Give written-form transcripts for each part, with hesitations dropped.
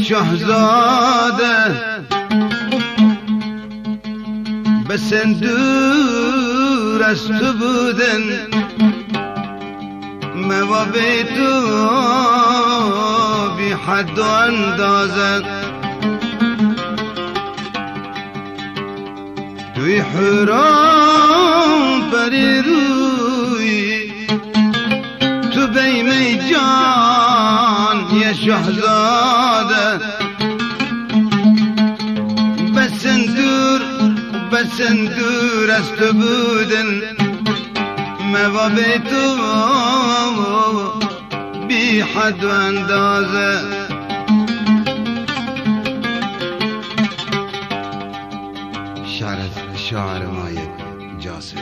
شهزاده بسن دور از تو بودن موابه تو بی حد و اندازه توی حرام پری روی تو بیمی جان یه شهزاده بسن دور از تو بودن موابه تو بی حد و اندازه شعر مای جاسر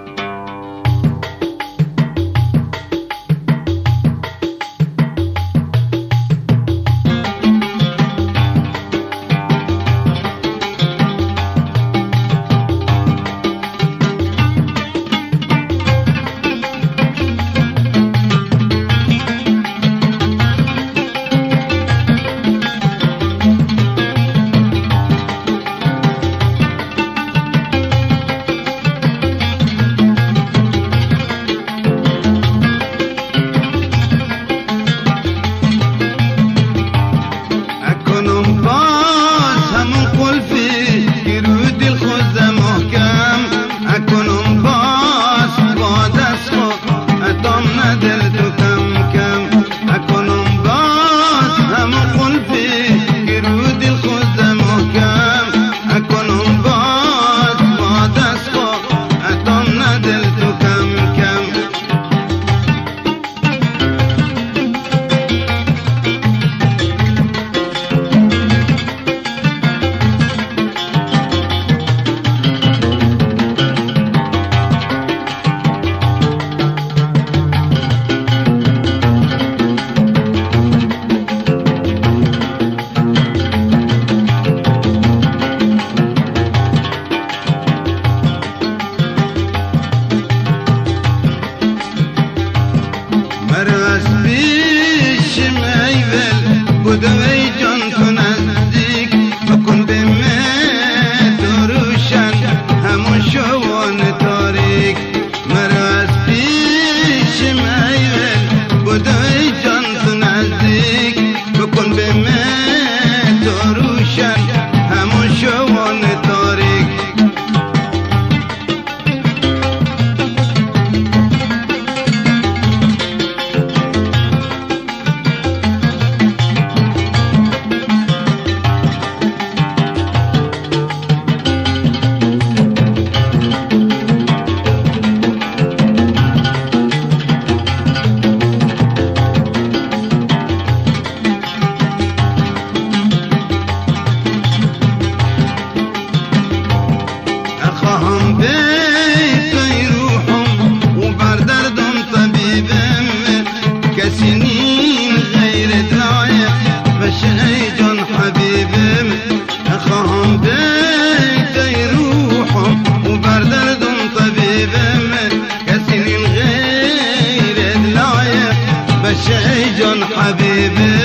بدوی جان تو نزدیک بکن به من تو روشن همون شوان تاریک مرا از پیش میول بدوی جان تو نزدیک بکن به من تو روشن همون شوان تاریک جان حبيبي